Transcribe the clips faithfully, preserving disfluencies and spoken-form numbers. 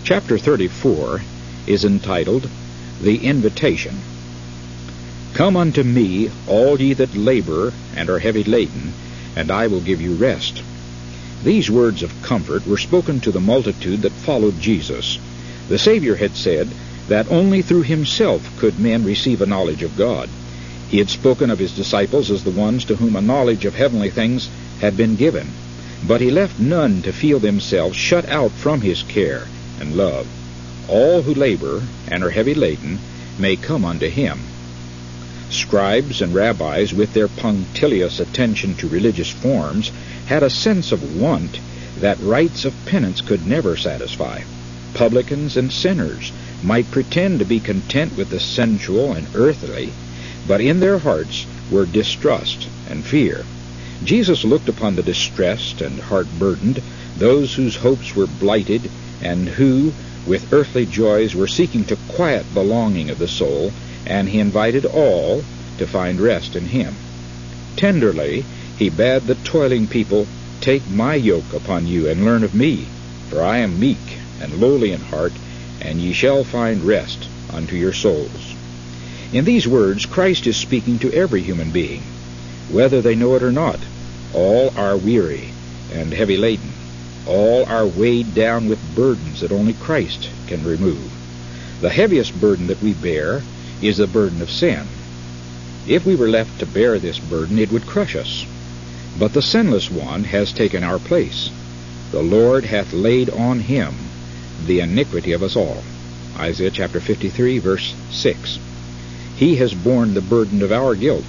Chapter thirty-four is entitled, The Invitation. Come unto me, all ye that labor and are heavy laden, and I will give you rest. These words of comfort were spoken to the multitude that followed Jesus. The Savior had said that only through himself could men receive a knowledge of God. He had spoken of his disciples as the ones to whom a knowledge of heavenly things had been given, but he left none to feel themselves shut out from his care and love. All who labor and are heavy laden may come unto him. Scribes and rabbis, with their punctilious attention to religious forms, had a sense of want that rites of penance could never satisfy. Publicans and sinners might pretend to be content with the sensual and earthly, but in their hearts were distrust and fear. Jesus looked upon the distressed and heart-burdened, those whose hopes were blighted, and who, with earthly joys, were seeking to quiet the longing of the soul, and he invited all to find rest in him. Tenderly he bade the toiling people, Take my yoke upon you, and learn of me, for I am meek and lowly in heart, and ye shall find rest unto your souls. In these words, Christ is speaking to every human being, whether they know it or not. All are weary and heavy laden. All are weighed down with burdens that only Christ can remove. The heaviest burden that we bear is the burden of sin. If we were left to bear this burden, it would crush us. But the sinless one has taken our place. The Lord hath laid on him the iniquity of us all. Isaiah chapter fifty-three, verse six. He has borne the burden of our guilt.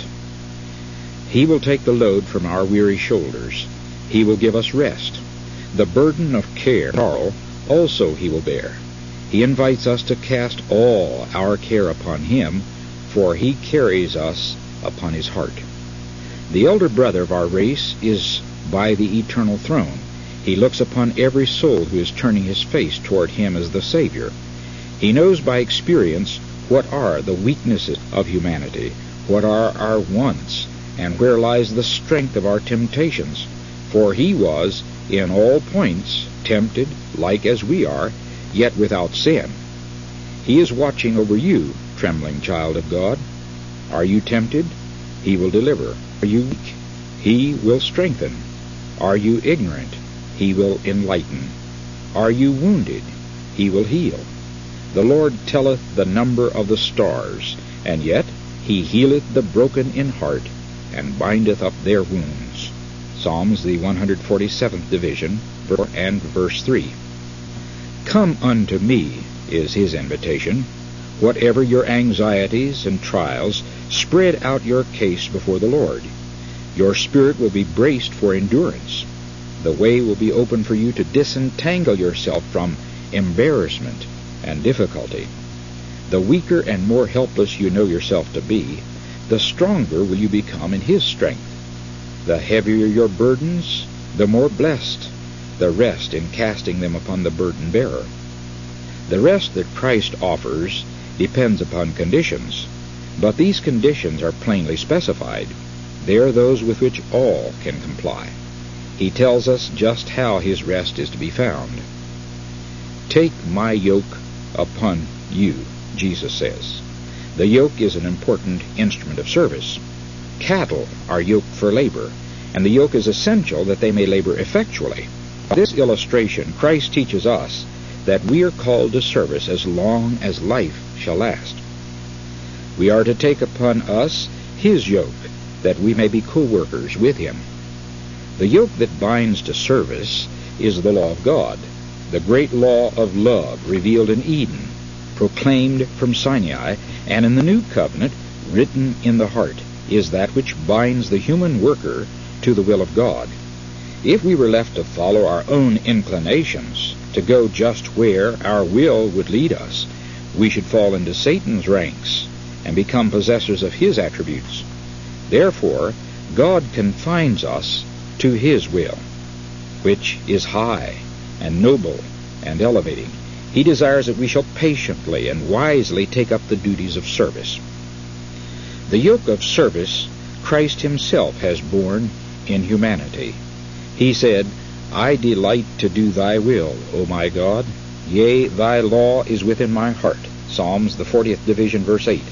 He will take the load from our weary shoulders. He will give us rest. The burden of care, sorrow, also he will bear. He invites us to cast all our care upon him, for he carries us upon his heart. The elder brother of our race is by the eternal throne. He looks upon every soul who is turning his face toward him as the Savior. He knows by experience what are the weaknesses of humanity, what are our wants, and where lies the strength of our temptations. For he was, in all points, tempted like as we are, yet without sin. He is watching over you, trembling child of God. Are you tempted? He will deliver. Are you weak? He will strengthen. Are you ignorant? He will enlighten. Are you wounded? He will heal. The Lord telleth the number of the stars, and yet he healeth the broken in heart, and bindeth up their wounds. Psalms, the one hundred forty-seventh division, and verse three. Come unto me is his invitation. Whatever your anxieties and trials, spread out your case before the Lord. Your spirit will be braced for endurance. The way will be open for you to disentangle yourself from embarrassment and difficulty. The weaker and more helpless you know yourself to be, the stronger will you become in his strength. The heavier your burdens, the more blessed the rest in casting them upon the burden bearer. The rest that Christ offers depends upon conditions, but these conditions are plainly specified. They are those with which all can comply. He tells us just how his rest is to be found. Take my yoke upon you, Jesus says. The yoke is an important instrument of service. Cattle are yoked for labor, and the yoke is essential that they may labor effectually. By this illustration, Christ teaches us that we are called to service as long as life shall last. We are to take upon us his yoke, that we may be co-workers with him. The yoke that binds to service is the law of God, the great law of love revealed in Eden, proclaimed from Sinai, and in the new covenant written in the heart, is that which binds the human worker to the will of God. If we were left to follow our own inclinations, to go just where our will would lead us, we should fall into Satan's ranks and become possessors of his attributes. Therefore, God confines us to his will, which is high and noble and elevating. He desires that we shall patiently and wisely take up the duties of service. The yoke of service Christ himself has borne in humanity. He said, I delight to do thy will, O my God. Yea, thy law is within my heart. Psalms, the fortieth division, verse eight.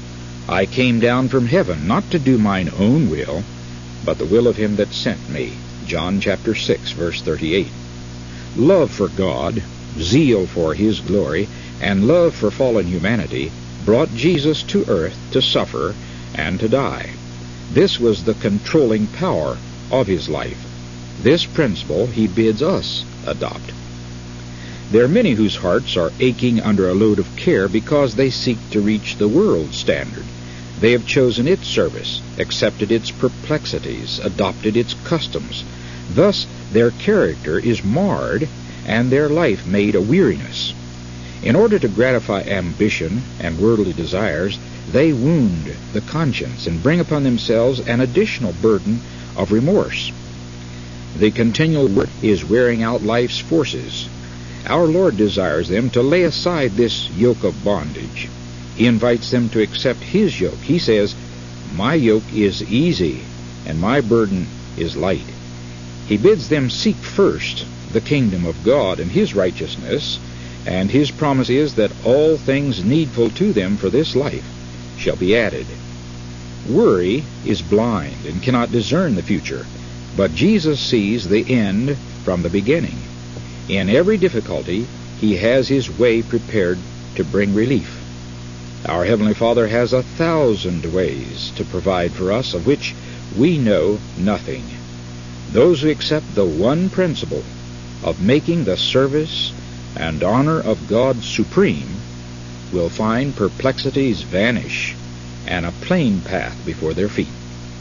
I came down from heaven, not to do mine own will, but the will of him that sent me. John chapter six, verse thirty-eight. Love for God, zeal for his glory, and love for fallen humanity brought Jesus to earth to suffer and to die. This was the controlling power of his life. This principle he bids us adopt. There are many whose hearts are aching under a load of care because they seek to reach the world's standard. They have chosen its service, accepted its perplexities, adopted its customs. Thus their character is marred and their life made a weariness. In order to gratify ambition and worldly desires, they wound the conscience and bring upon themselves an additional burden of remorse. The continual work is wearing out life's forces. Our Lord desires them to lay aside this yoke of bondage. He invites them to accept his yoke. He says, my yoke is easy and my burden is light. He bids them seek first the kingdom of God and his righteousness, and his promise is that all things needful to them for this life shall be added. Worry is blind and cannot discern the future, but Jesus sees the end from the beginning. In every difficulty, he has his way prepared to bring relief. Our Heavenly Father has a thousand ways to provide for us of which we know nothing. Those who accept the one principle of making the service and honor of God supreme will find perplexities vanish and a plain path before their feet.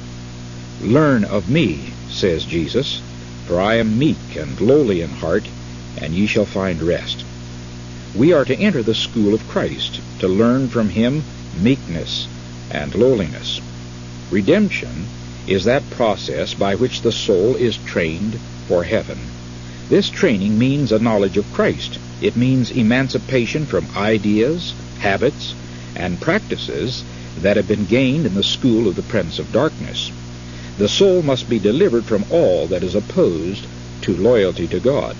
Learn of me, says Jesus, for I am meek and lowly in heart, and ye shall find rest. We are to enter the school of Christ, to learn from him meekness and lowliness. Redemption is that process by which the soul is trained for heaven. This training means a knowledge of Christ. It means emancipation from ideas, habits, and practices that have been gained in the school of the Prince of Darkness. The soul must be delivered from all that is opposed to loyalty to God.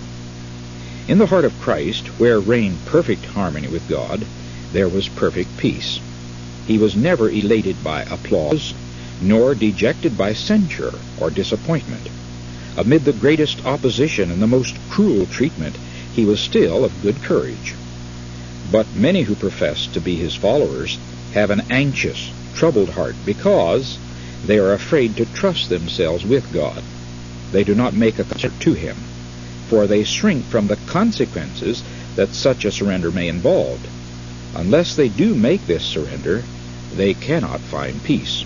In the heart of Christ, where reigned perfect harmony with God, there was perfect peace. He was never elated by applause, nor dejected by censure or disappointment. Amid the greatest opposition and the most cruel treatment, he was still of good courage. But many who profess to be his followers have an anxious, troubled heart because they are afraid to trust themselves with God. They do not make a concert to him, for they shrink from the consequences that such a surrender may involve. Unless they do make this surrender, they cannot find peace.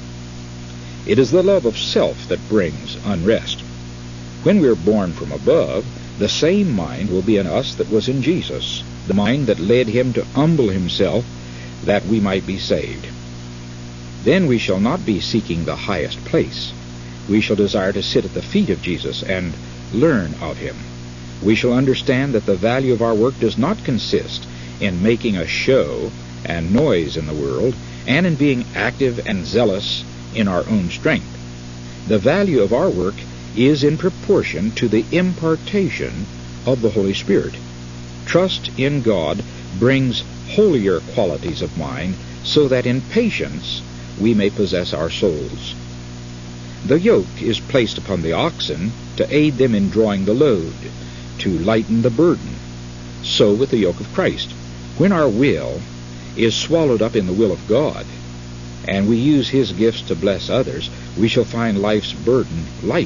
It is the love of self that brings unrest. When we are born from above, the same mind will be in us that was in Jesus, the mind that led him to humble himself that we might be saved. Then we shall not be seeking the highest place. We shall desire to sit at the feet of Jesus and learn of him. We shall understand that the value of our work does not consist in making a show and noise in the world, and in being active and zealous in our own strength. The value of our work is in proportion to the impartation of the Holy Spirit. Trust in God brings holier qualities of mind, so that in patience we may possess our souls. The yoke is placed upon the oxen to aid them in drawing the load, to lighten the burden. So with the yoke of Christ. When our will is swallowed up in the will of God, and we use his gifts to bless others, we shall find life's burden light.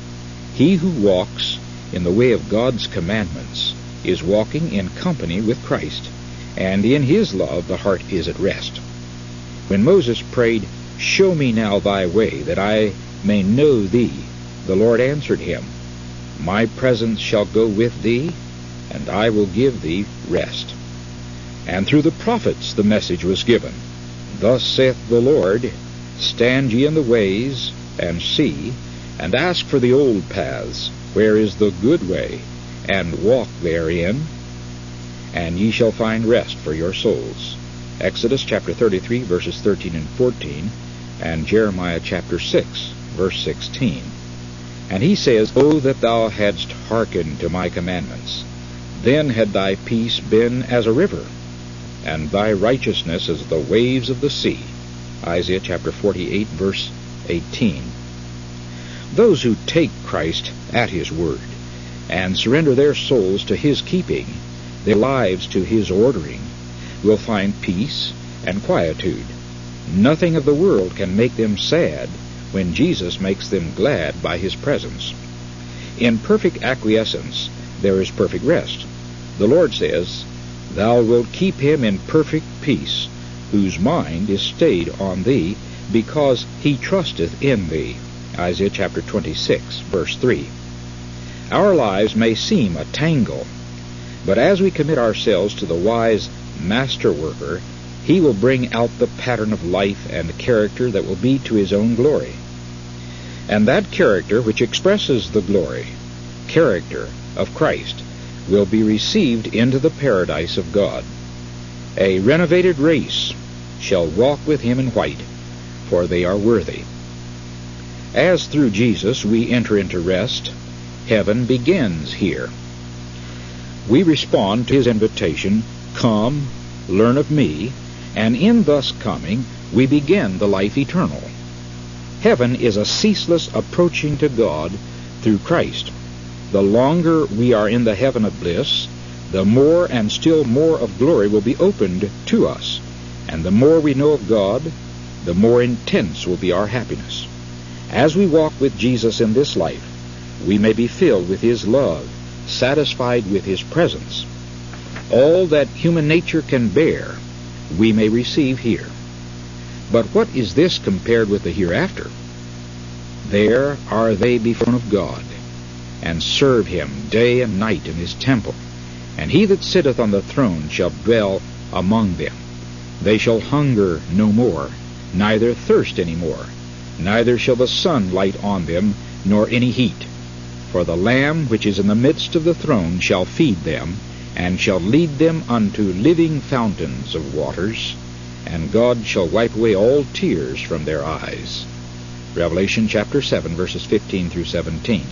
He who walks in the way of God's commandments is walking in company with Christ, and in his love the heart is at rest. When Moses prayed, "Show me now thy way, that I may know thee," the Lord answered him, "My presence shall go with thee, and I will give thee rest." And through the prophets the message was given, "Thus saith the Lord, stand ye in the ways, and see, and ask for the old paths, where is the good way, and walk therein, and ye shall find rest for your souls." Exodus chapter thirty-three, verses thirteen and fourteen, and Jeremiah chapter six, verse sixteen. And he says, "O that thou hadst hearkened to my commandments, then had thy peace been as a river, and thy righteousness as the waves of the sea. Isaiah chapter forty-eight, verse eighteen. Those who take Christ at his word and surrender their souls to his keeping, their lives to his ordering, will find peace and quietude. Nothing of the world can make them sad when Jesus makes them glad by his presence. In perfect acquiescence there is perfect rest. The Lord says, Thou wilt keep him in perfect peace, whose mind is stayed on thee, because he trusteth in thee. Isaiah chapter twenty-six, verse three. Our lives may seem a tangle, but as we commit ourselves to the wise master worker, he will bring out the pattern of life and character that will be to his own glory. And that character which expresses the glory, character of Christ, will be received into the paradise of God. A renovated race shall walk with him in white, for they are worthy. As through Jesus we enter into rest, heaven begins here. We respond to his invitation, Come, learn of me, and in thus coming we begin the life eternal. Heaven is a ceaseless approaching to God through Christ. The longer we are in the heaven of bliss, the more and still more of glory will be opened to us, and the more we know of God, the more intense will be our happiness. As we walk with Jesus in this life, we may be filled with his love, satisfied with his presence. All that human nature can bear, we may receive here. But what is this compared with the hereafter? There are they before of God, and serve him day and night in his temple, and he that sitteth on the throne shall dwell among them. They shall hunger no more, neither thirst any more, neither shall the sun light on them, nor any heat. For the Lamb which is in the midst of the throne shall feed them, and shall lead them unto living fountains of waters, and God shall wipe away all tears from their eyes. Revelation chapter seven, verses fifteen through seventeen.